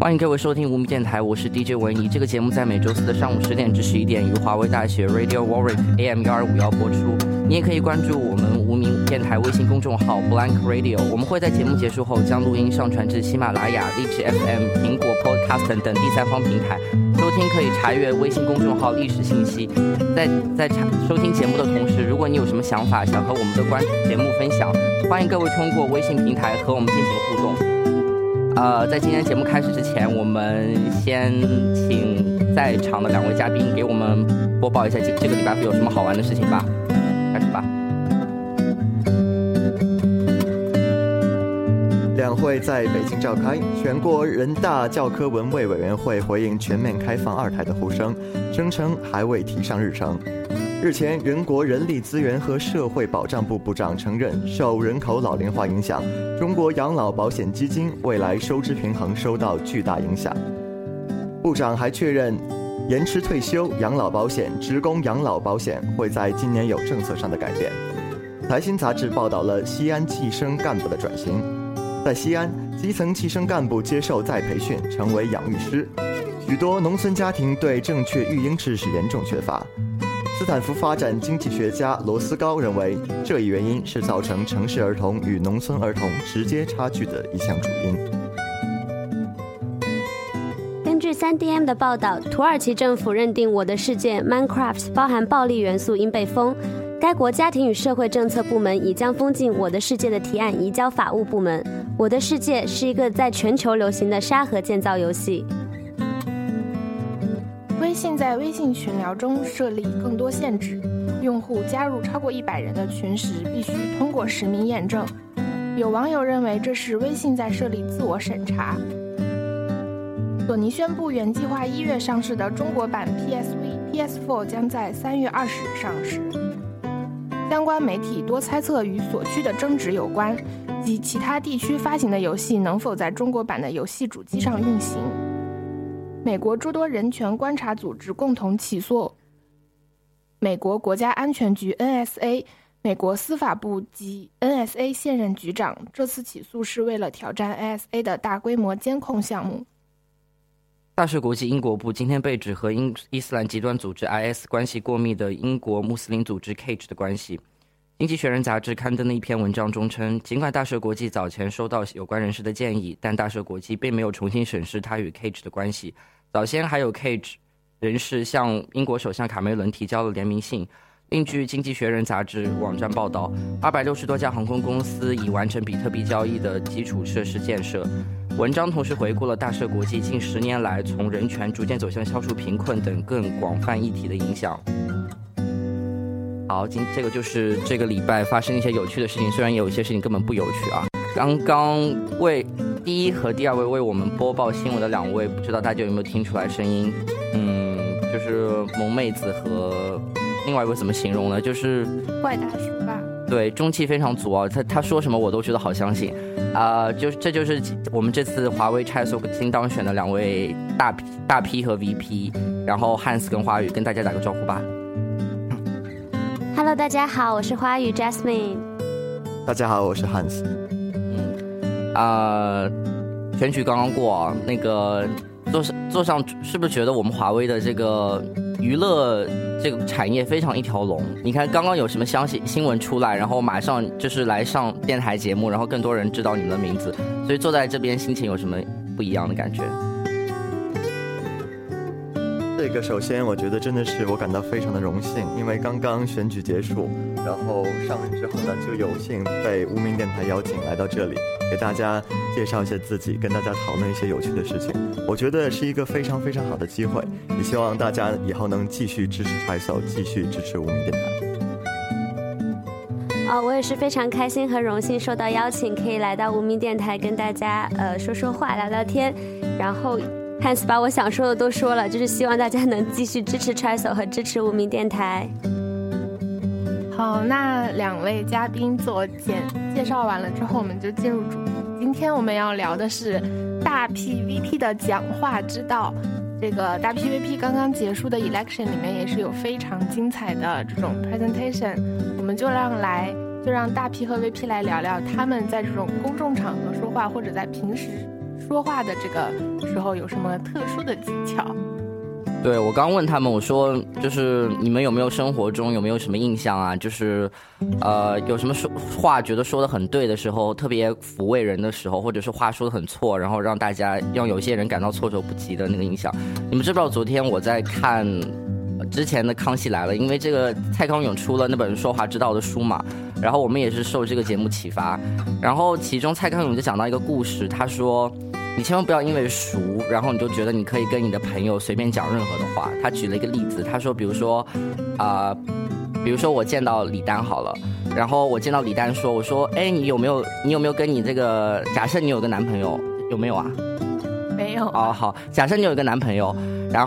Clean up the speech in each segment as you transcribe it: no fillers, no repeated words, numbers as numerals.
欢迎各位收听无名电台，我是 DJ 文怡。这个节目在每周四的上午10点至11点由华为大学 Radio Warwick AM1251播出。你也可以关注我们无名电台微信公众号 Blank Radio， 我们会在节目结束后将录音上传至喜马拉雅、荔枝 FM、苹果 Podcast 等第三方平台。收听可以查阅微信公众号历史信息。在收听节目的同时，如果你有什么想法想和我们的节目分享，欢迎各位通过微信平台和我们进行互动。在今天节目开始之前，我们先请在场的2位嘉宾给我们播报一下这个礼拜会有什么好玩的事情吧。开始吧。 两会在北京召开，全国人大教科文卫委员会回应全面开放2胎的呼声，声称还未提上日程。日前，人国人力资源和社会保障部部长承认，受人口老龄化影响，中国养老保险基金未来收支平衡受到巨大影响。部长还确认，延迟退休、养老保险、职工养老保险会在今年有政策上的改变。财新杂志报道了西安计生干部的转型，在西安，基层计生干部接受再培训，成为养育师。许多农村家庭对正确育婴知识严重缺乏。斯坦福发展经济学家罗斯高认为，这一原因是造成城市儿童与农村儿童直接差距的一项主因。 根据 3DM 的报道，土耳其政府认定《我的世界》Minecraft 包含暴力元素应被封。该国家庭与社会政策部门已将封禁《我的世界》的提案移交法务部门。《我的世界》是一个在全球流行的沙盒建造游戏。 微信在微信群聊中设立更多限制，用户加入超过100人的群时必须通过实名验证。有网友认为这是微信在设立自我审查。索尼宣布，原计划1月上市的中国版 PSV、PS4 将在3月20日上市。相关媒体多猜测与所需的争执有关，及其他地区发行的游戏能否在中国版的游戏主机上运行。美国诸多人权观察组织共同起诉美国国家安全局 NSA、 美国司法部及 NSA 现任局长。这次起诉是为了挑战 NSA 的大规模监控项目。 大赦国际英国部今天被指和伊斯兰极端组织 IS 关系过密的英国穆斯林组织 Cage 的关系。经济学人杂志刊登的一篇文章中称，尽管大赦国际早前收到有关人士的建议，但大赦国际并没有重新审视他与 Cage 的关系。早先还有 Cage 人士向英国首相卡梅伦提交了联名信。另据经济学人杂志网站报道，260多家航空公司已完成比特币交易的基础设施建设。文章同时回顾了大赦国际近10年来从人权逐渐走向消除贫困等更广泛议题的影响。好，这个就是这个礼拜发生一些有趣的事情，虽然也有一些事情根本不有趣啊。刚刚为第1和第2位为我们播报新闻的2位，不知道大家有没有听出来声音？就是萌妹子和另外一位怎么形容呢？就是怪大叔吧。 对，中气非常足啊，他说什么我都觉得好相信。这就是我们这次华为拆所新当选的2位大 P 和 VP， 然后汉斯跟花语跟大家打个招呼吧。 Hello， 大家好，我是花语 Jasmine。 大家好，我是汉斯。 选举刚刚过啊，那个坐上是不是觉得我们华为的这个娱乐这个产业非常一条龙？你看刚刚有什么新闻出来，然后马上就是来上电台节目，然后更多人知道你们的名字，所以坐在这边心情有什么不一样的感觉？ 这个首先我觉得真的是我感到非常的荣幸，因为刚刚选举结束，然后上任之后呢，就有幸被无名电台邀请来到这里，给大家介绍一下自己，跟大家讨论一些有趣的事情。我觉得是一个非常非常好的机会，也希望大家以后能继续支持TriSo，继续支持无名电台。 我也是非常开心和荣幸受到邀请，可以来到无名电台跟大家说说话聊聊天，然后汉斯把我想说的都说了，就是希望大家能继续支持 TriSo 和支持无名电台。 好，那2位嘉宾自我介绍完了之后，我们就进入主题。今天我们要聊的是大 PVP 的讲话之道。这个大 PVP 刚刚结束的 election 里面也是有非常精彩的这种 presentation， 我们就让大 P 和 VP 来聊聊他们在这种公众场合说话，或者在平时说话的这个时候有什么特殊的技巧？ 对，我刚问他们，我说就是你们有没有生活中有没有什么印象啊？就是有什么话觉得说得很对的时候，特别抚慰人的时候，或者是话说得很错，然后让有些人感到措手不及的那个印象。你们知不知道昨天我在看之前的《康熙来了》，因为这个蔡康永出了那本说话之道的书嘛，然后我们也是受这个节目启发，然后其中蔡康永就讲到一个故事，他说你千万不要因为熟，然后你就觉得你可以跟你的朋友随便讲任何的话。他举了一个例子，他说比如说我见到李丹好了，然后我见到李丹说，我说哎，你有没有跟你这个，假设你有个男朋友，有没有啊？ 没有。 哦，好，假设你有一个男朋友，然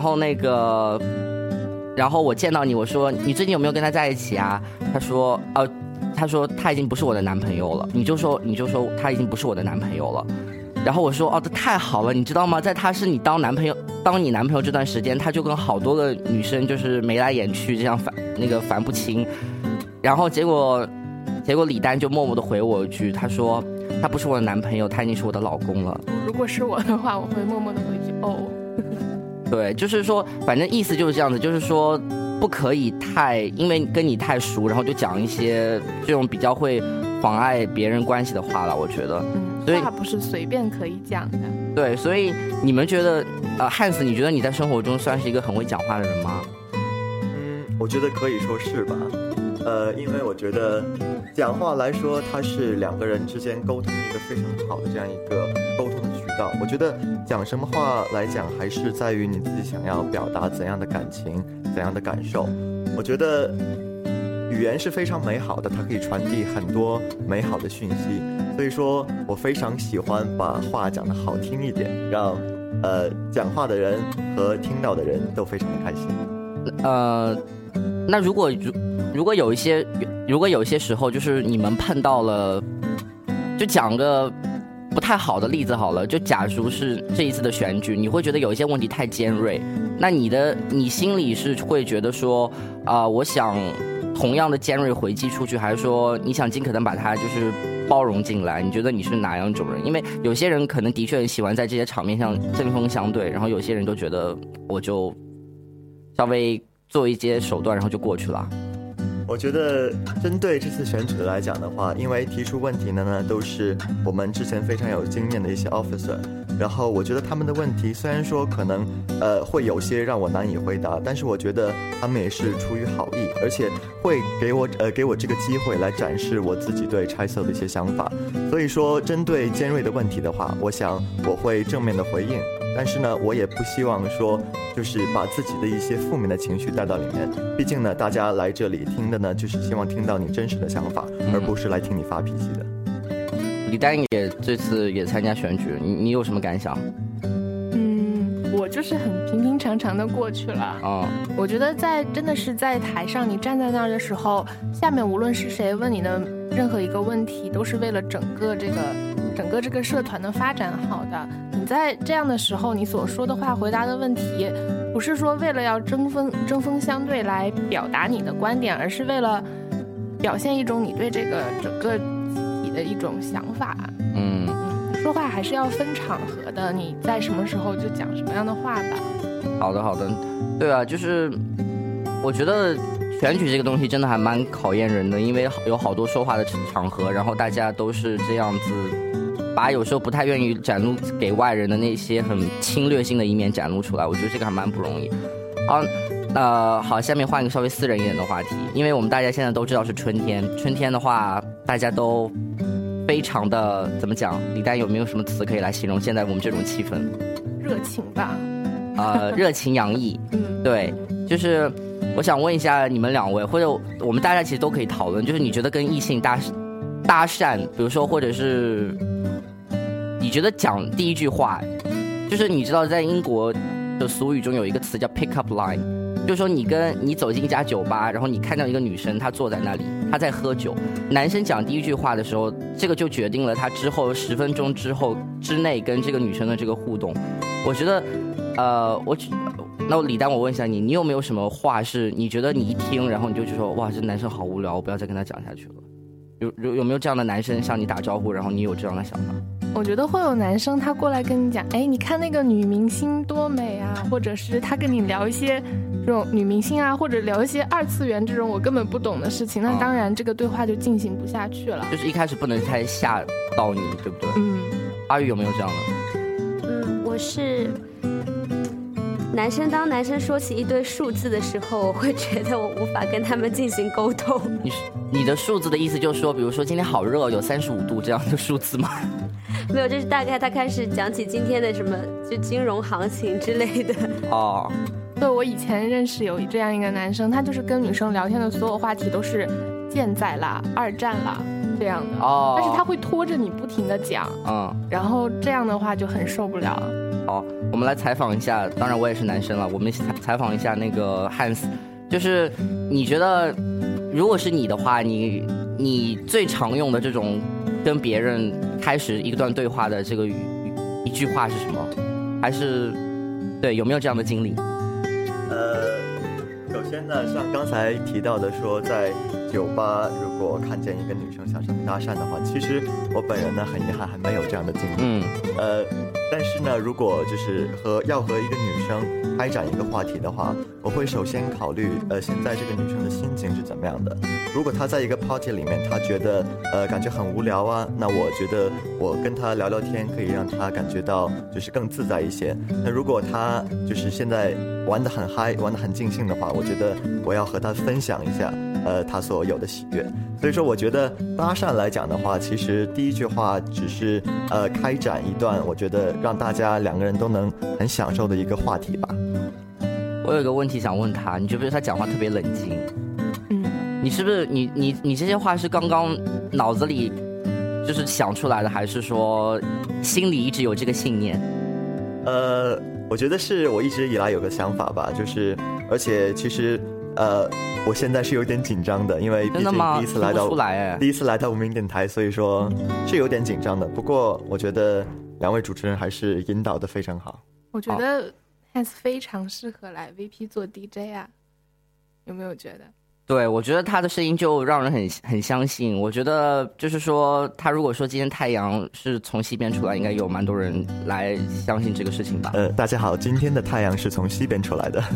后我见到你，我说你最近有没有跟他在一起啊？他说他已经不是我的男朋友了。你就说他已经不是我的男朋友了。然后我说哦，这太好了，你知道吗？在他是你当你男朋友这段时间，他就跟好多个女生就是眉来眼去，这样烦不清。然后结果李丹就默默的回我一句，他说他不是我的男朋友，他已经是我的老公了。 如果是我的话，我会默默的回句哦。 对，就是说反正意思就是这样子，就是说不可以因为跟你太熟，然后就讲一些这种比较会妨碍别人关系的话了，我觉得。所以话不是随便可以讲的。 对，所以你们觉得汉斯，你觉得你在生活中算是一个很会讲话的人吗？ 我觉得可以说是吧。因为我觉得讲话来说，它是两个人之间沟通一个非常好的这样一个沟通的渠道。我觉得讲什么话来讲，还是在于你自己想要表达怎样的感情，怎样的感受。我觉得语言是非常美好的，它可以传递很多美好的讯息。所以说我非常喜欢把话讲得好听一点，让讲话的人和听到的人都非常的开心。 那如果有一些时候，就是你们碰到了，就讲个不太好的例子好了，就假如是这一次的选举，你会觉得有一些问题太尖锐，那你心里是会觉得说我想同样的尖锐回击出去，还是说你想尽可能把它就是包容进来？你觉得你是哪样一种人？因为有些人可能的确很喜欢在这些场面上针锋相对，然后有些人都觉得我就稍微做一些手段，然后就过去了。 我觉得针对这次选举的来讲的话，因为提出问题的呢都是我们之前非常有经验的一些 officer， 然后我觉得他们的问题虽然说可能会有些让我难以回答，但是我觉得他们也是出于好意，而且会给我这个机会来展示我自己对拆测的一些想法。所以说针对尖锐的问题的话，我想我会正面的回应，但是呢我也不希望说就是把自己的一些负面的情绪带到里面，毕竟呢大家来这里听的呢就是希望听到你真实的想法，而不是来听你发脾气的。 李丹也这次也参加选举，你有什么感想？ 我就是很平平常常的过去了。我觉得真的是在台上你站在那儿的时候，下面无论是谁问你的任何一个问题，都是为了整个这个社团的发展好的。你在这样的时候，你所说的话回答的问题，不是说为了要针锋相对来表达你的观点，而是为了表现一种你对这个整个集体的一种想法。说话还是要分场合的，你在什么时候就讲什么样的话吧。 好的，对啊，就是我觉得选举这个东西真的还蛮考验人的，因为有好多说话的场合，然后大家都是这样子把有时候不太愿意展露给外人的那些很侵略性的一面展露出来，我觉得这个还蛮不容易。好，下面换一个稍微私人一点的话题，因为我们大家现在都知道是春天的话，大家都非常的怎么讲？李丹有没有什么词可以来形容现在我们这种气氛？ 热情吧。 热情洋溢。对，就是我想问一下你们两位，或者我们大家其实都可以讨论，就是你觉得跟异性搭讪，比如说或者是你觉得讲第一句话，就是你知道在英国的俗语中有一个词叫 pick up line， 就是说你走进一家酒吧，然后你看到一个女生她坐在那里，她在喝酒，男生讲第一句话的时候，这个就决定了他之后10分钟之内跟这个女生的这个互动。我觉得那李丹，我问一下你有没有什么话是你觉得你一听然后你就说哇这男生好无聊，我不要再跟他讲下去了？有没有这样的男生向你打招呼，然后你有这样的想法？ 我觉得会有男生他过来跟你讲，哎，你看那个女明星多美啊，或者是他跟你聊一些这种女明星啊，或者聊一些二次元这种我根本不懂的事情，那当然这个对话就进行不下去了。 就是一开始不能太吓到你，对不对？阿宇有没有这样的？ 我是男生，当男生说起一堆数字的时候，我会觉得我无法跟他们进行沟通。 你的数字的意思就是说，比如说今天好热，有35度这样的数字吗？ 没有，就是大概他开始讲起今天的什么就金融行情之类的。 哦， 对，我以前认识有这样一个男生，他就是跟女生聊天的所有话题都是健在啦、二战啦这样的。但是他会拖着你不停的讲，然后这样的话就很受不了。 好，我们来采访一下，当然我也是男生了，我们采访一下那个汉斯，就是你觉得如果是你的话，你最常用的这种跟别人开始一段对话的这个一句话是什么？还是对，有没有这样的经历？ 首先呢，像刚才提到的说，在酒吧如果看见一个女生想上去搭讪的话，其实我本人呢很遗憾还没有这样的经历。但是呢，如果就是要和一个女生开展一个话题的话，我会首先考虑现在这个女生的心情是怎么样的。如果她在一个 party 里面，她觉得感觉很无聊啊，那我觉得我跟她聊聊天可以让她感觉到就是更自在一些。那如果她就是现在玩得很嗨，玩得很尽兴的话，我觉得我要和她分享一下她所有的喜悦。所以说我觉得搭讪来讲的话，其实第一句话只是开展一段我觉得让大家两个人都能很享受的一个话题吧。 我有一个问题想问他，你觉不觉得他讲话特别冷静？你是不是你这些话是刚刚脑子里就是想出来的，还是说心里一直有这个信念？ 我觉得是我一直以来有个想法吧，就是而且其实我现在是有点紧张的，因为毕竟第一次来到无名电台，所以说是有点紧张的。不过我觉得两位主持人还是引导的非常好。 我觉得 Hans 非常适合来 VP 做 DJ 啊，有没有觉得？ 对，我觉得他的声音就让人很相信。我觉得就是说，他如果说今天太阳是从西边出来，应该有蛮多人来相信这个事情吧。 大家好，今天的太阳是从西边出来的。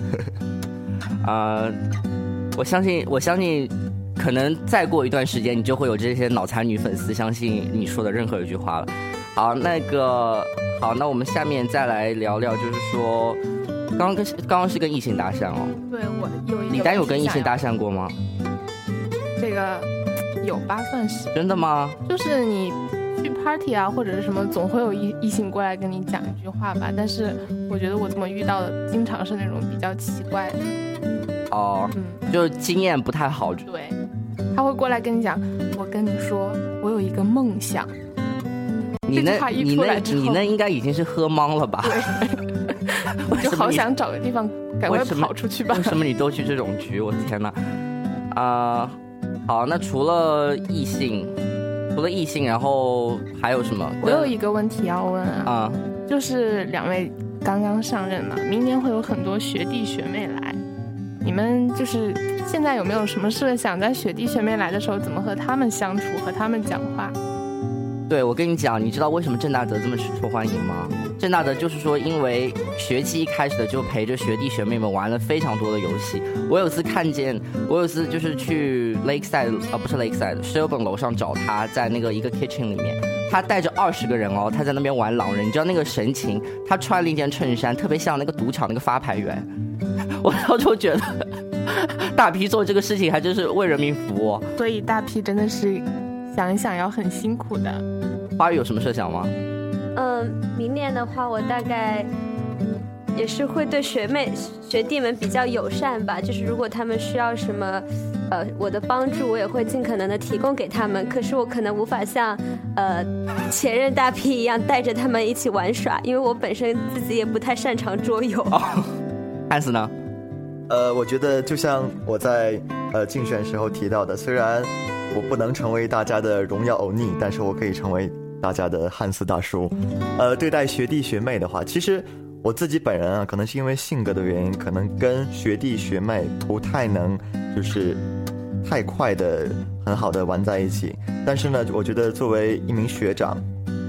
我相信可能再过一段时间，你就会有这些脑残女粉丝相信你说的任何一句话了。好，那我们下面再来聊聊，就是说刚刚是跟异性搭讪哦。 对，我有一个。 李丹有跟异性搭讪过吗？ 这个有吧，算是。 真的吗？ 就是你去 party 啊或者是什么，总会有异性过来跟你讲一句话吧，但是我觉得我怎么遇到的经常是那种比较奇怪的。就是经验不太好。 对，他会过来跟你讲，我跟你说我有一个梦想。 你那应该已经是喝懵了吧？ 对，就好想找个地方赶快跑出去吧。 为什么你都去这种局？我的天哪！好，那除了异性，然后还有什么？ 我有一个问题要问啊，就是两位刚刚上任嘛，明年会有很多学弟学妹来，你们就是现在有没有什么设想，在学弟学妹来的时候怎么和他们相处，和他们讲话？ 对，我跟你讲，你知道为什么郑大德这么受欢迎吗？郑大德就是说，因为学期一开始的就陪着学弟学妹们玩了非常多的游戏。我有次就是去 Lakeside 不是 Lakeside Shelburne 楼上找他，在那个一个 kitchen 里面，他带着20个人哦，他在那边玩狼人，你知道那个神情，他穿了一件衬衫，特别像那个赌场那个发牌员。我当时觉得大 P 做这个事情还真是为人民服务。 所以大 P 真的是想一想要很辛苦的。 花语有什么设想吗？ 明年的话，我大概也是会对学弟们比较友善吧。就是如果他们需要什么，我的帮助，我也会尽可能的提供给他们。可是我可能无法像前任大 P 一样带着他们一起玩耍，因为我本身自己也不太擅长桌游。 汉斯呢？ 我觉得就像我在竞选时候提到的，虽然我不能成为大家的荣耀欧尼，但是我可以成为大家的汉斯大叔。对待学弟学妹的话，其实我自己本人啊，可能是因为性格的原因，可能跟学弟学妹不太能就是太快的很好的玩在一起。但是呢，我觉得作为一名学长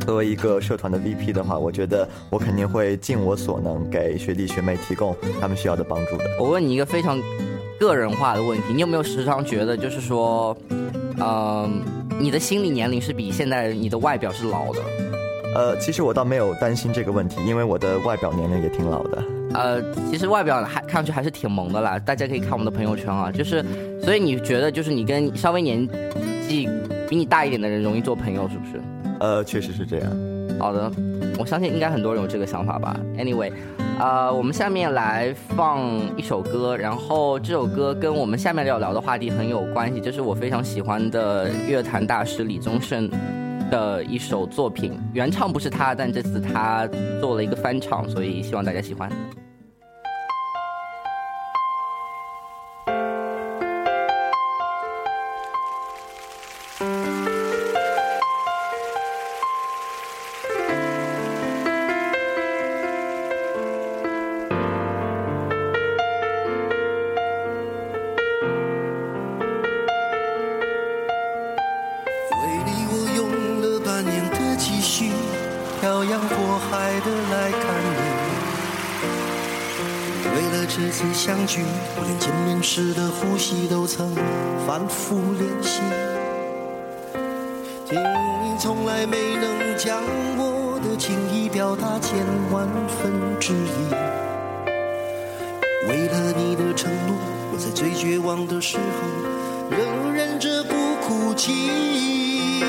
作为一个社团的 VP 的话，我觉得我肯定会尽我所能给学弟学妹提供他们需要的帮助的。 我问你一个非常个人化的问题，你有没有时常觉得就是说你的心理年龄是比现在你的外表是老的？ 其实我倒没有担心这个问题，因为我的外表年龄也挺老的。 其实外表看上去还是挺萌的啦，大家可以看我们的朋友圈啊。就是所以你觉得就是你跟稍微年纪比你大一点的人容易做朋友，是不是？ 确实是这样。 好的，我相信应该很多人有这个想法吧。Anyway，我们下面来放一首歌，然后这首歌跟我们下面要聊的话题很有关系，这是我非常喜欢的乐坛大师李宗盛的一首作品，原唱不是他，但这次他做了一个翻唱，所以希望大家喜欢。 漂洋过海的来看你，为了这次相聚，我连见面时的呼吸都曾反复练习。你从来没能将我的情意表达千万分之一，为了你的承诺，我在最绝望的时候仍忍着不哭泣。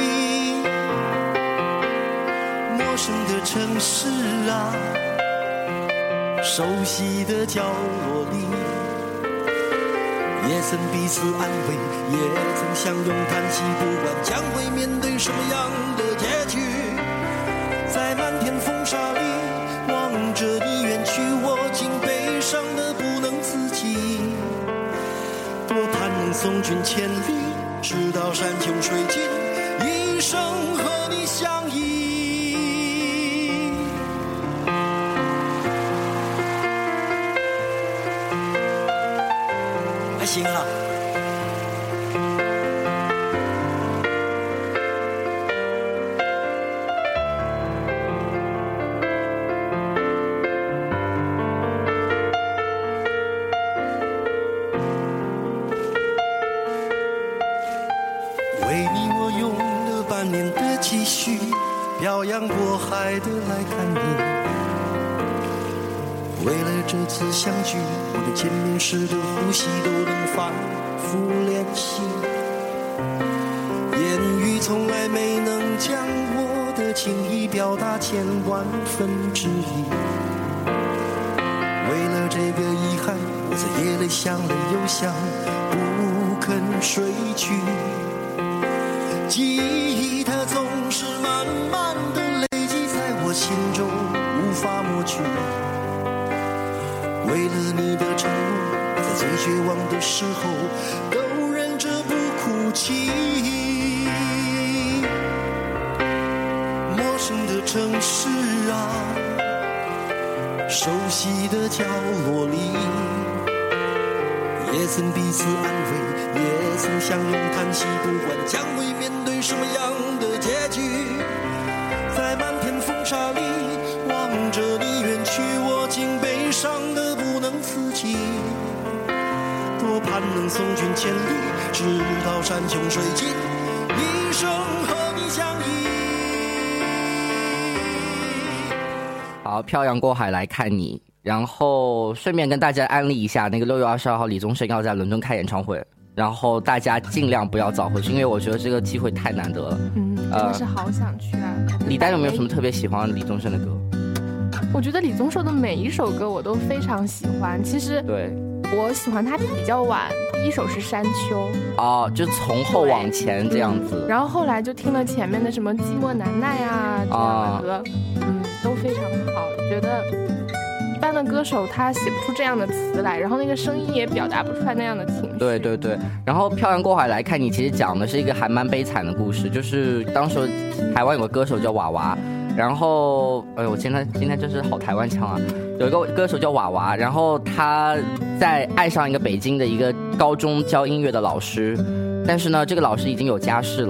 陌生的城市啊，熟悉的角落里，也曾彼此安慰，也曾相拥叹息，不管将会面对什么样的结局。在漫天风沙里望着你远去，我竟悲伤得不能自己。多盼能送君千里，直到山穷水尽，一生和你相依。还行啊。为你我用了半年的积蓄，漂洋过海的来看你。为了这次相聚，我连见面时的呼吸都能反复练习。言语从来没能将我的情意表达千万分之一。为了这个遗憾，我在夜里想了又想，不肯睡去。记忆它总是慢慢地累积在我心中，无法抹去。为了你的承诺，我在最绝望的时候都忍着不哭泣。陌生的城市啊，熟悉的角落里，也曾彼此安慰，也曾相拥叹息，不管将会面对什么样的结局。在漫天风沙里望着你远去，我竟悲伤得不能自己。多盼能送君千里，直到山穷水尽，一生和你相依。 好，漂洋过海来看你，然后顺便跟大家安利一下，那个6月22号李宗盛要在伦敦开演唱会，然后大家尽量不要早回去，因为我觉得这个机会太难得了。 真的是好想去啊。 李丹有没有什么特别喜欢李宗盛的歌？ 我觉得李宗盛的每一首歌我都非常喜欢。其实对我喜欢他比较晚，第一首是山丘哦，就从后往前这样子。 然后后来就听了前面的什么寂寞难耐啊这样的歌，都非常好。觉得一般的歌手他写不出这样的词来，然后那个声音也表达不出来那样的情绪。 对对对。然后漂洋过海来看你，其实讲的是一个还蛮悲惨的故事，就是当时台湾有个歌手叫娃娃。然后，我今天真是好台湾腔啊！有一个歌手叫娃娃，然后他在爱上一个北京的一个高中教音乐的老师，但是呢，这个老师已经有家室了，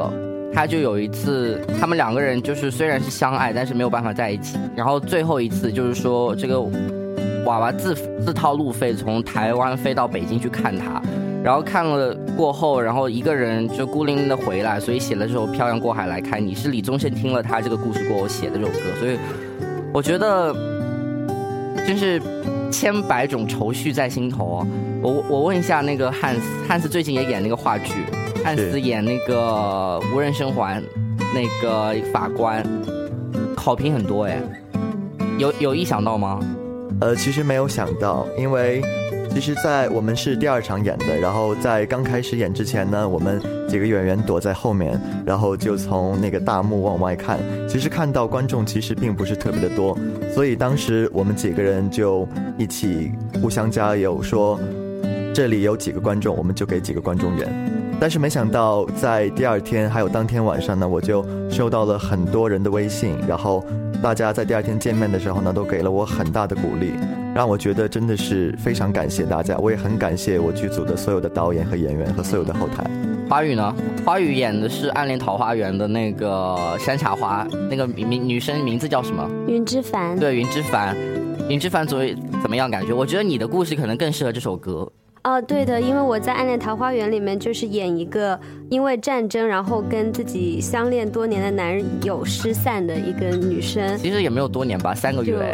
他就有一次，他们两个人就是虽然是相爱，但是没有办法在一起。然后最后一次就是说，这个娃娃自掏路费从台湾飞到北京去看他，然后看了过后，然后一个人就孤零零的回来，所以写了这首《漂洋过海来看你》，是李宗盛听了他这个故事过后写的这首歌。所以我觉得真是千百种愁绪在心头哦。我问一下那个汉斯最近也演那个话剧，汉斯演那个无人生还那个法官，好评很多哎，有意想到吗？ 其实没有想到，因为其实在我们是第2场演的，然后在刚开始演之前呢，我们几个演员躲在后面，然后就从那个大幕往外看，其实看到观众其实并不是特别的多，所以当时我们几个人就一起互相加油，说这里有几个观众我们就给几个观众演。但是没想到在第2天还有当天晚上呢，我就收到了很多人的微信，然后大家在第2天见面的时候呢，都给了我很大的鼓励，让我觉得真的是非常感谢大家。我也很感谢我剧组的所有的导演和演员和所有的后台。 花语呢？花语演的是《暗恋桃花源》的那个山茶花，那个女生名字叫什么？ 云之凡。对， 云之凡。云之凡作为怎么样感觉？我觉得你的故事可能更适合这首歌。 对的，因为我在《暗恋桃花源》里面就是演一个因为战争然后跟自己相恋多年的男友失散的一个女生。 其实也没有多年吧，3个月。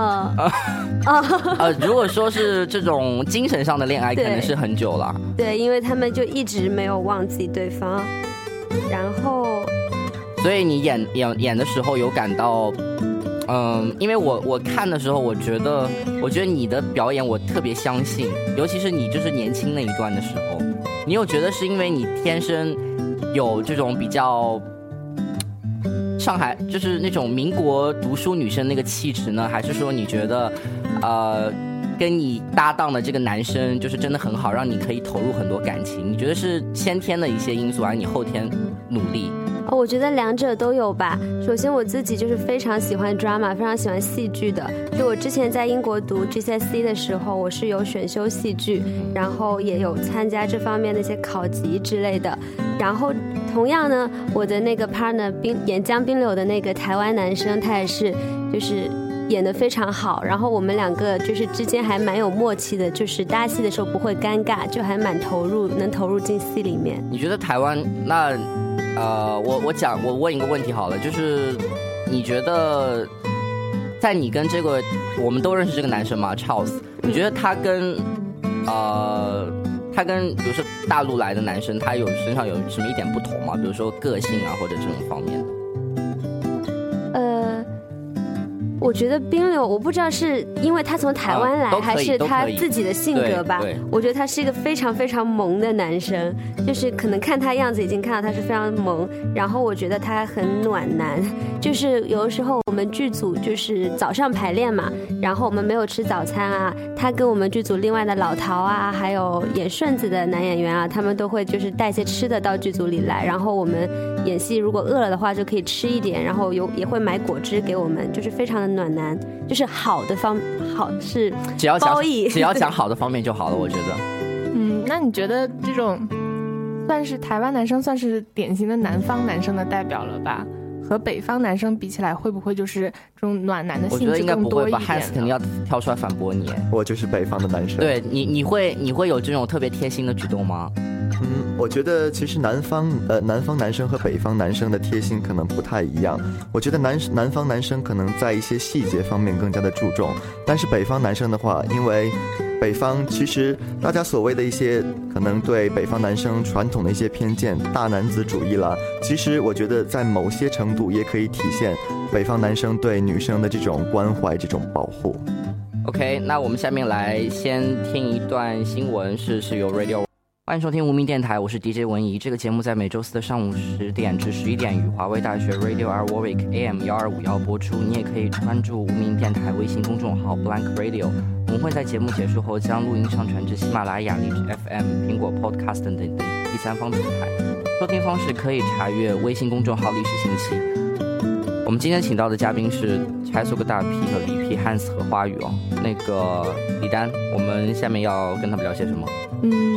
如果说是这种精神上的恋爱，可能是很久了。 对，因为他们就一直没有忘记对方，然后， 所以你演的时候有感到。因为我看的时候，我觉得你的表演我特别相信，尤其是你就是年轻那一段的时候，你有觉得是因为你天生有这种比较上海就是那种民国读书女生那个气质呢，还是说你觉得跟你搭档的这个男生就是真的很好，让你可以投入很多感情？你觉得是先天的一些因素，还是你后天努力？ 我觉得两者都有吧。首先我自己就是非常喜欢 drama， 非常喜欢戏剧的。就我之前在英国读 GCSE 的时候，我是有选修戏剧，然后也有参加这方面的一些考级之类的。然后同样呢，我的那个 partner 演江滨柳的那个台湾男生，他也是就是演得非常好，然后我们两个就是之间还蛮有默契的，就是搭戏的时候不会尴尬，就还蛮投入，能投入进戏里面。 你觉得台湾那我问一个问题好了，就是你觉得在你跟这个我们都认识这个男生嘛 Charles， 你觉得他跟比如说大陆来的男生，他身上有什么一点不同吗？比如说个性啊，或者这种方面的？ 我觉得滨柳，我不知道是因为他从台湾来，还是他自己的性格吧。我觉得他是一个非常非常萌的男生，就是可能看他样子已经看到他是非常萌。然后我觉得他很暖男，就是有的时候我们剧组就是早上排练嘛，然后我们没有吃早餐啊，他跟我们剧组另外的老陶啊，还有演顺子的男演员啊，他们都会就是带些吃的到剧组里来，然后我们演戏如果饿了的话就可以吃一点，然后也会买果汁给我们，就是非常的暖男，就是好是褒义， 只要讲好的方面就好了，我觉得。 那你觉得这种算是台湾男生，算是典型的南方男生的代表了吧？和北方男生比起来，会不会就是这种暖男的性质更多一点？我觉得应该不会吧，汉斯肯定要跳出来反驳你。 我就是北方的男生。 对你会有这种特别贴心的举动吗？ 我觉得其实南方男生和北方男生的贴心可能不太一样。我觉得南方男生可能在一些细节方面更加的注重，但是北方男生的话，因为北方其实大家所谓的一些可能对北方男生传统的一些偏见，大男子主义啦，其实我觉得在某些程度也可以体现北方男生对女生的这种关怀，这种保护。 OK， 那我们下面来先听一段新闻，是由 Radio。欢迎收听无名电台，我是 DJ 文怡。这个节目在每周四的上午10点至11点于华威大学 Radio Warwick AM 1251播出。你也可以关注无名电台微信公众号 Blank Radio。我们会在节目结束后将录音上传至喜马拉雅、荔枝 FM、苹果 Podcast 等第三方平台。收听方式可以查阅微信公众号历史信息。我们今天请到的嘉宾是柴索格大 P 和 VP 汉斯和花语哦。那个李丹，我们下面要跟他们聊些什么？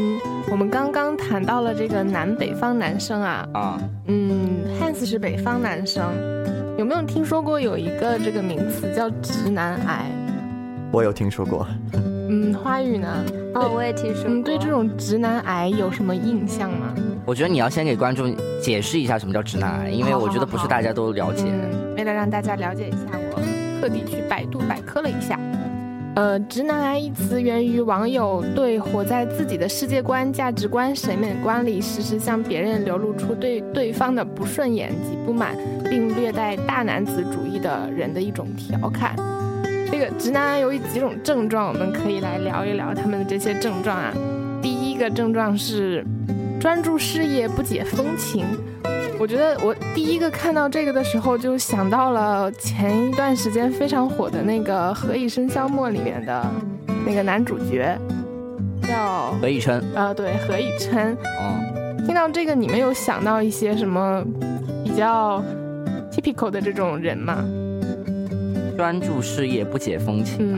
我们刚刚谈到了这个南北方男生啊，Hans 是北方男生，有没有听说过有一个这个名词叫直男癌？ 我有听说过。 花语呢？ 我也听说过。 对这种直男癌有什么印象吗？ 我觉得你要先给观众解释一下什么叫直男癌，因为我觉得不是大家都了解。 为了让大家了解一下，我特地去百度百科了一下。直男癌一词源于网友对活在自己的世界观、价值观、审美观里，时时向别人流露出对对方的不顺眼及不满，并略带大男子主义的人的一种调侃。这个直男癌有几种症状，我们可以来聊一聊他们的这些症状啊。第一个症状是专注事业不解风情。我觉得我第一个看到这个的时候，就想到了前一段时间非常火的那个《何以笙箫默》里面的那个男主角，叫何以琛。 对，何以琛。听到这个，你们有想到一些什么比较 typical 的这种人吗？ 专注事业不解风情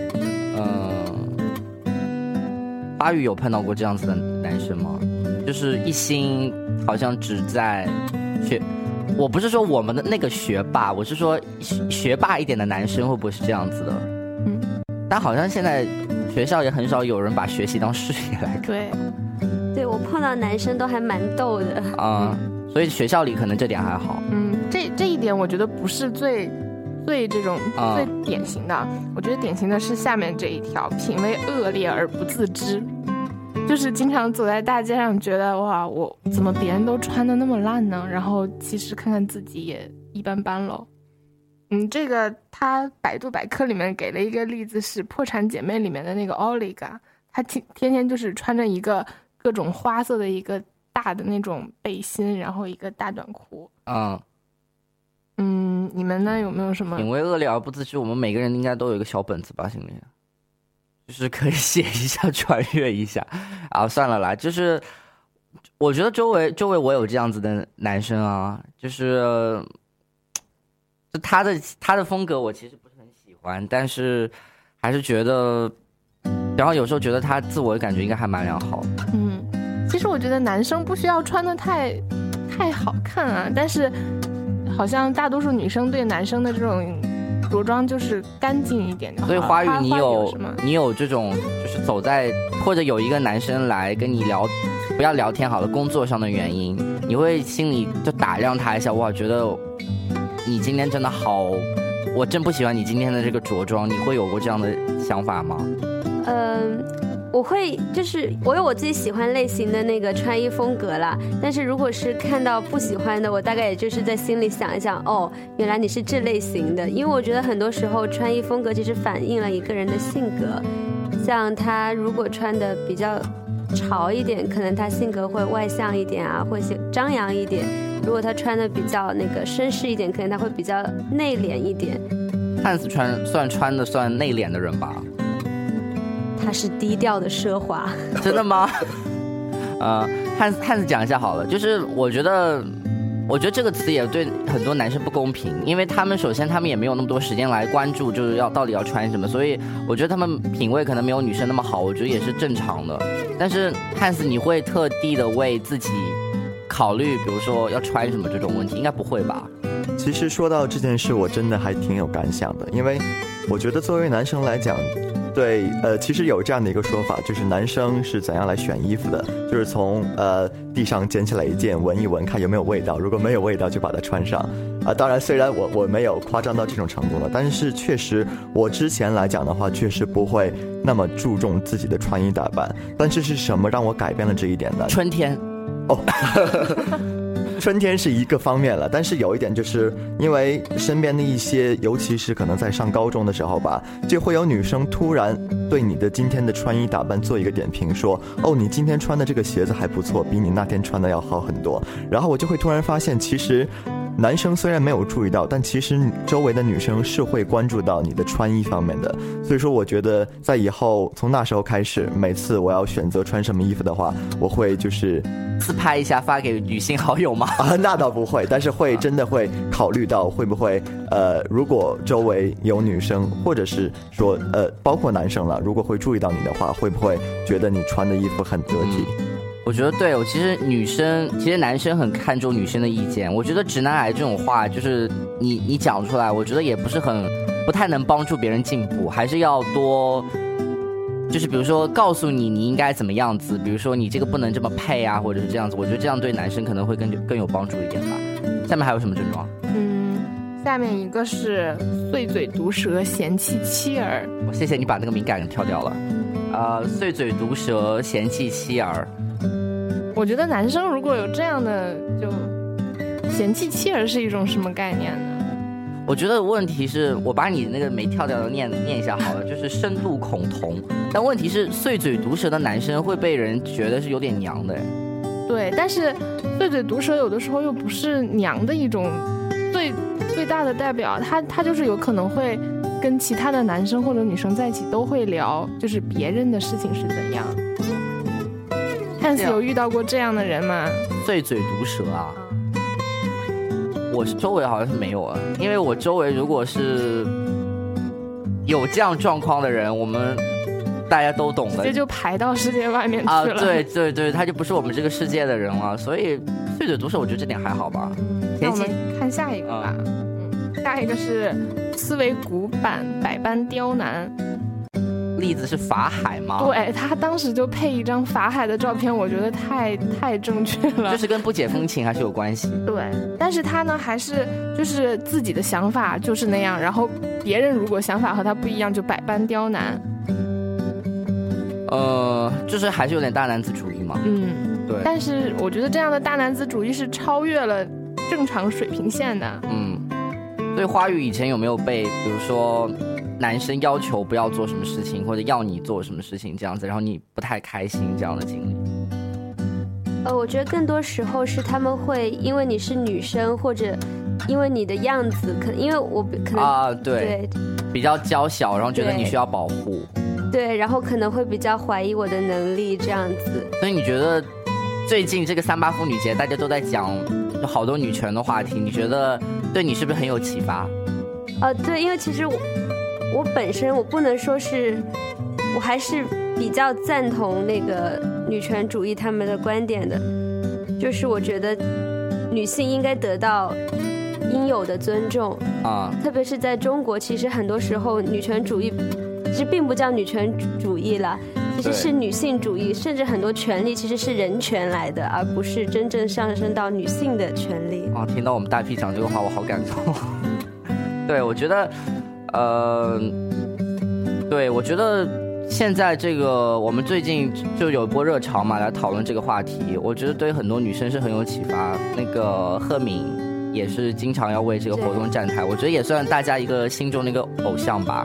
花语有碰到过这样子的男生吗？就是一心好像只在我不是说我们的那个学霸，我是说学霸一点的男生会不会是这样子的？但好像现在学校也很少有人把学习当事业来看。 对，我碰到男生都还蛮逗的所以学校里可能这点还好。 这一点我觉得不是最这种最典型的，我觉得典型的是下面这一条：品味恶劣而不自知。就是经常走在大街上，觉得哇，我怎么别人都穿的那么烂呢？然后其实看看自己也一般般咯。这个他百度百科里面给了一个例子，是《破产姐妹》里面的那个 Olga， 她天天就是穿着一个各种花色的一个大的那种背心，然后一个大短裤。你们呢有没有什么？ 品味恶劣而不自知，我们每个人应该都有一个小本子吧，心里就是可以写一下，传阅一下。算了啦，就是我觉得周围我有这样子的男生啊，就是就他的风格我其实不是很喜欢，但是还是觉得，然后有时候觉得他自我感觉应该还蛮良好的。 其实我觉得男生不需要穿的太好看啊，但是好像大多数女生对男生的这种着装就是干净一点的。 所以花语你有这种就是走在或者有一个男生来跟你聊，不要聊天好了，工作上的原因，你会心里就打量他一下，哇，觉得你今天真的好，我真不喜欢你今天的这个着装，你会有过这样的想法吗？ 我会，就是我有我自己喜欢类型的那个穿衣风格啦，但是如果是看到不喜欢的，我大概也就是在心里想一想，原来你是这类型的。因为我觉得很多时候穿衣风格其实反映了一个人的性格，像他如果穿的比较潮一点，可能他性格会外向一点啊，会张扬一点；如果他穿的比较那个绅士一点，可能他会比较内敛一点。 汉斯算穿的算内敛的人吧？ 他是低调的奢华。 真的吗？汉斯讲一下好了，就是我觉得这个词也对很多男生不公平，因为他们首先他们也没有那么多时间来关注，就是到底要穿什么，所以我觉得他们品味可能没有女生那么好，我觉得也是正常的。但是汉斯，你会特地的为自己考虑，比如说要穿什么这种问题，应该不会吧？ 其实说到这件事，我真的还挺有感想的，因为我觉得作为男生来讲，对，其实有这样的一个说法，就是男生是怎样来选衣服的，就是从地上捡起来一件，闻一闻，看有没有味道，如果没有味道就把它穿上。当然虽然我没有夸张到这种程度了，但是确实我之前来讲的话，确实不会那么注重自己的穿衣打扮。但是是什么让我改变了这一点呢？ 春天。 春天是一个方面了，但是有一点就是因为身边的一些，尤其是可能在上高中的时候吧，就会有女生突然对你的今天的穿衣打扮做一个点评，说你今天穿的这个鞋子还不错，比你那天穿的要好很多。然后我就会突然发现，其实男生虽然没有注意到，但其实周围的女生是会关注到你的穿衣方面的。所以说我觉得在以后从那时候开始，每次我要选择穿什么衣服的话，我会就是自拍一下发给女性好友吗？ 那倒不会，但是会真的会考虑到会不会如果周围有女生，或者是说包括男生了，如果会注意到你的话，会不会觉得你穿的衣服很得体？ 我觉得对，其实男生很看重女生的意见。我觉得直男癌这种话，就是你讲出来，我觉得也不太能帮助别人进步，还是要多，就是比如说告诉你应该怎么样子，比如说你这个不能这么配啊，或者是这样子。我觉得这样对男生可能会更有帮助一点吧。下面还有什么症状？ 下面一个是碎嘴毒舌、嫌弃妻儿。 谢谢你把那个敏感给跳掉了。碎嘴毒舌、嫌弃妻儿。 我觉得男生如果有这样的，就嫌弃妻儿是一种什么概念呢？ 我觉得问题是我把你那个没跳掉的念一下好了，就是深度恐同。但问题是碎嘴毒舌的男生会被人觉得是有点娘的。 对，但是碎嘴毒舌有的时候又不是娘的一种最大的代表，他就是有可能会跟其他的男生或者女生在一起都会聊，就是别人的事情是怎样。Hans 有遇到过这样的人吗？ 碎嘴毒舌啊，我周围好像是没有啊，因为我周围如果是有这样状况的人，我们大家都懂的， 直接就排到世界外面去了啊！ 对，他就不是我们这个世界的人了，所以碎嘴毒舌，我觉得这点还好吧。 那我们看下一个吧。下一个是思维古板、百般刁难。 例子是法海吗？ 对，他当时就配一张法海的照片，我觉得太正确了。 就是跟不解风情还是有关系。 对，但是他呢还是就是自己的想法就是那样，然后别人如果想法和他不一样，就百般刁难。 就是还是有点大男子主义嘛。对。 但是我觉得这样的大男子主义是超越了正常水平线的。 所以花语以前有没有被，比如说男生要求不要做什么事情，或者要你做什么事情这样子，然后你不太开心这样的经历？ 我觉得更多时候是他们会因为你是女生，或者因为你的样子，因为我可能对，比较娇小，然后觉得你需要保护。 对，然后可能会比较怀疑我的能力这样子。 所以你觉得最近这个3·8妇女节大家都在讲好多女权的话题，你觉得对你是不是很有启发？ 对，因为其实我本身我不能说是，我还是比较赞同那个女权主义他们的观点的，就是我觉得女性应该得到应有的尊重啊，特别是在中国，其实很多时候女权主义其实并不叫女权主义了，其实是女性主义，甚至很多权利其实是人权来的，而不是真正上升到女性的权利。 听到我们大 P 讲这个话，我好感动。对，我觉得，对，我觉得现在这个我们最近就有一波热潮嘛，来讨论这个话题，我觉得对很多女生是很有启发。那个赫敏也是经常要为这个活动站台，我觉得也算大家一个心中的一个偶像吧。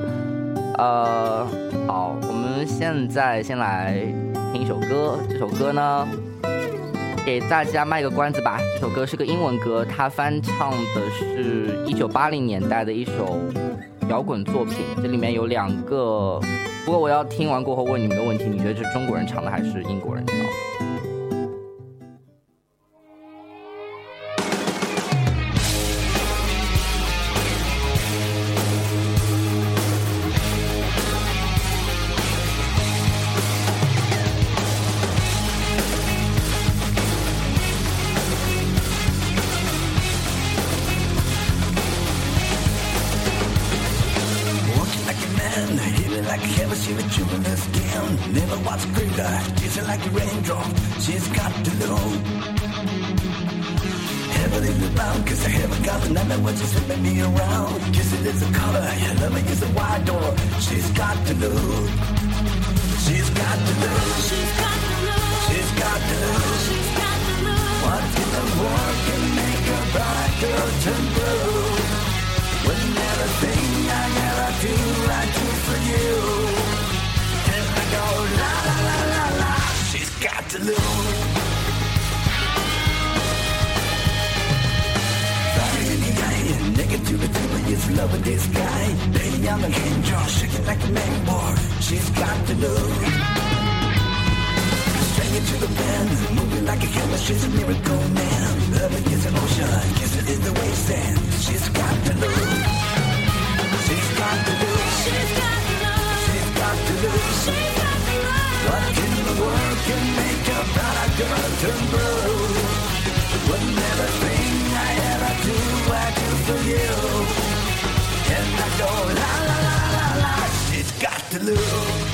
好，我们现在先来听一首歌，这首歌呢给大家卖个关子吧，这首歌是个英文歌，它翻唱的是1980年代的一首摇滚作品，这里面有2个，不过我要听完过后问你们个问题，你觉得这是中国人唱的还是英国人唱的 Never was greater, kissing like a raindrop. She's got to know. Heavily bound, cause I haven't got the number when she's slipping me around. Kissing is a color, your loving is a wide door. She's got to know. She's got to know. She's got to know. She's got to know. She's got to know. What in the world can make a bright girl turn blue? When everything I never do, I do for you. Go la la la la la, she's got to lose. Fire in the eye, naked to the table, it's love with this guy. Baby, I'm a angel, shaking like a manboard. She's got to lose. Straight into the band, moving like a hammer, she's a miracle man. Loving is an ocean, kissing is the wasteland. She's got to lose. She's got to lose. She's got to lose. She's got to lose. What in the world can make a bride gonna turn blue. When everything I ever do, I do for you. And I go la la la la la, she's got to lose.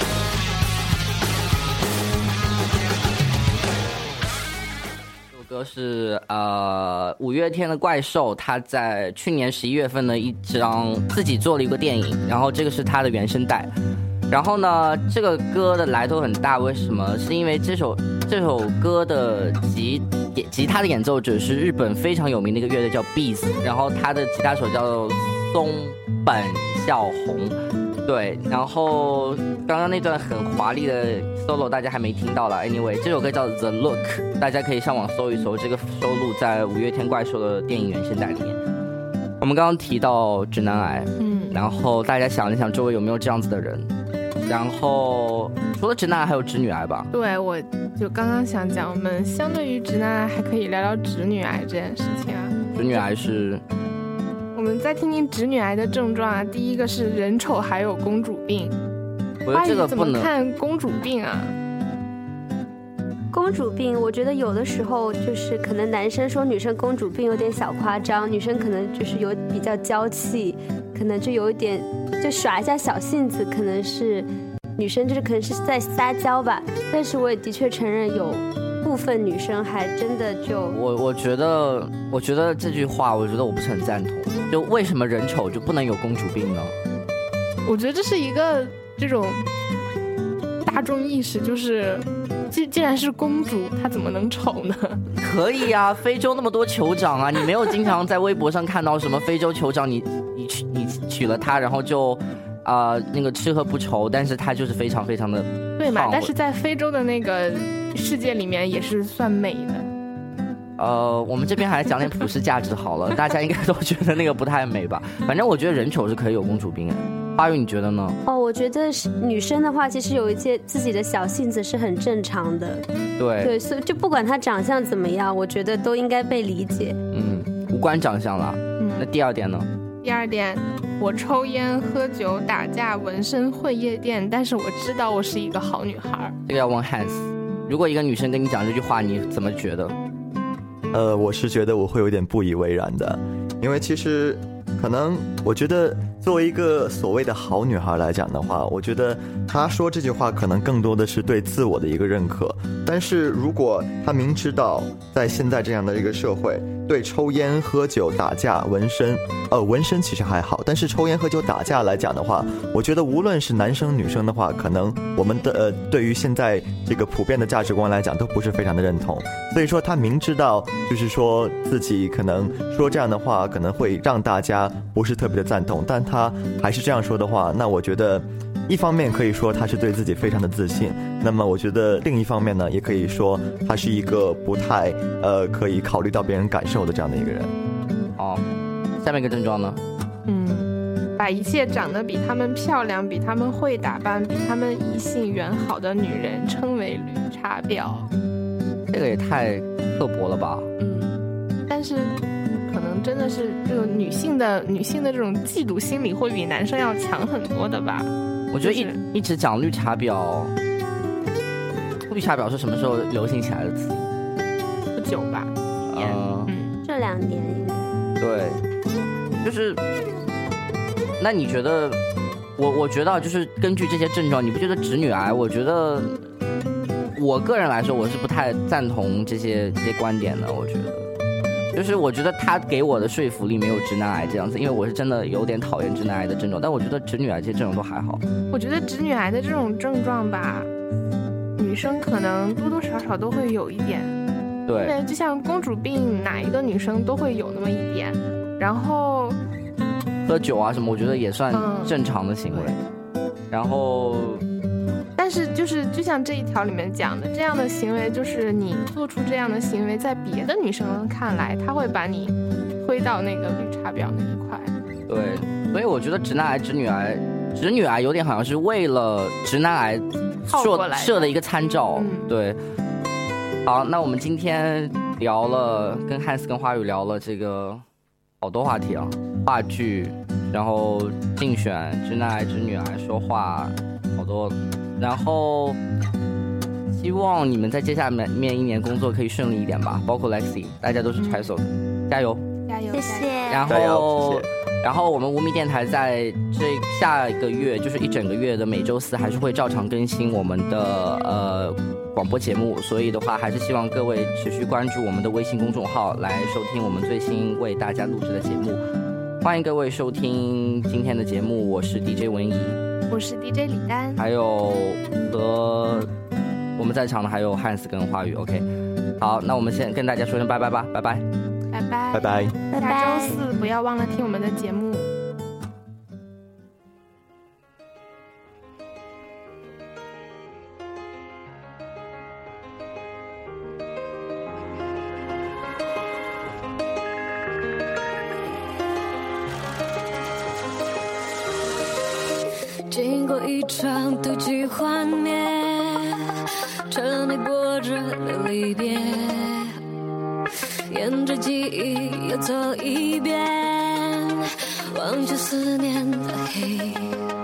歌是五月天的怪兽，他在去年11月份的一张自己做了一个电影，然后这个是他的原声带。然后呢，这个歌的来头很大，为什么？是因为这首歌的吉他的演奏者是日本非常有名的一个乐队叫 Beats， 然后他的吉他手叫松本孝宏。对，然后刚刚那段很华丽的 solo 大家还没听到了 anyway 这首歌叫 The Look， 大家可以上网搜一搜，这个收录在五月天怪兽的电影原声带里面。我们刚刚提到直男癌，然后大家想一想周围有没有这样子的人，然后除了直男癌还有直女癌吧。 对，我就刚刚想讲，我们相对于直男癌还可以聊聊直女癌这件事情啊。 直女癌是我们再听听直女癌的症状啊，第一个是人丑还有公主病。 我觉得这个不能。 怎么看公主病啊？ 公主病，我觉得有的时候就是可能男生说女生公主病有点小夸张，女生可能就是有比较娇气，可能就有一点就耍一下小性子，可能是女生就是可能是在撒娇吧。但是我也的确承认有部分女生还真的就我觉得这句话，我觉得我不是很赞同。就为什么人丑就不能有公主病呢？ 我觉得这是一个这种大众意识，就是既然是公主，她怎么能丑呢？ 可以啊，非洲那么多酋长啊，你没有经常在微博上看到什么非洲酋长，你娶了他，然后就那个吃喝不愁，但是他就是非常非常的对嘛？但是在非洲的那个世界里面也是算美的。 我们这边还是讲点普世价值好了，大家应该都觉得那个不太美吧？反正我觉得人丑是可以有公主病的。花语你觉得呢？ 我觉得女生的话，其实有一些自己的小性子是很正常的。对，所以就不管她长相怎么样，我觉得都应该被理解。 无关长相了。那第二点呢？ 第二点，我抽烟、喝酒、打架、纹身、混夜店，但是我知道我是一个好女孩。 这个要问 Hans， 如果一个女生跟你讲这句话，你怎么觉得？ 我是觉得我会有点不以为然的，因为其实可能我觉得作为一个所谓的好女孩来讲的话，我觉得她说这句话可能更多的是对自我的一个认可。但是如果她明知道在现在这样的一个社会，对抽烟、喝酒、打架、纹身其实还好，但是抽烟、喝酒、打架来讲的话，我觉得无论是男生女生的话，可能我们的对于现在这个普遍的价值观来讲都不是非常的认同。所以说他明知道就是说自己可能说这样的话可能会让大家不是特别的赞同，但他还是这样说的话，那我觉得一方面可以说他是对自己非常的自信，那么我觉得另一方面呢，也可以说他是一个不太可以考虑到别人感受的这样的一个人。 下面一个症状呢？ 把一切长得比他们漂亮、比他们会打扮、比他们异性缘好的女人称为绿茶婊。 这个也太刻薄了吧？ 但是可能真的是这个女性的这种嫉妒心理会比男生要强很多的吧。 我觉得一直讲绿茶婊，绿茶婊是什么时候流行起来的词？ 不久吧， 这2年应该。 对，就是，那你觉得，我觉得就是根据这些症状，你不觉得直女癌？我觉得，我个人来说，我是不太赞同这些观点的。我觉得，就是我觉得他给我的说服力没有直男癌这样子，因为我是真的有点讨厌直男癌的症状，但我觉得直女癌这些症状都还好。 我觉得直女癌的这种症状吧，女生可能多多少少都会有一点。对，就像公主病，哪一个女生都会有那么一点。然后喝酒啊什么，我觉得也算正常的行为。然后， 但是就像这一条里面讲的，这样的行为就是你做出这样的行为，在别的女生看来，她会把你推到那个绿茶婊那一块。 对，所以我觉得直男癌、直女癌有点好像是为了直男癌设的一个参照。对。好，那我们今天聊了，跟汉斯跟花语聊了这个好多话题啊，话剧，然后竞选直男癌、直女癌，说话好多。然后希望你们在接下面一年工作可以顺利一点吧，包括 Lexi， 大家都是拆手的，加油！ 加油！ 谢谢。 然后我们无名电台在下一个月，就是一整个月的每周四还是会照常更新我们的广播节目，所以的话还是希望各位持续关注我们的微信公众号来收听我们最新为大家录制的节目。欢迎各位收听今天的节目，我是 DJ 文怡， 我是 DJ 李丹， 还有和我们在场的还有汉斯跟花语。 OK， 好，那我们先跟大家说声拜拜吧，拜拜拜拜拜拜。 下周四不要忘了听我们的节目。 经过一场堆积幻灭，沉溺波折的离别，沿着记忆又走一遍，忘却思念的黑。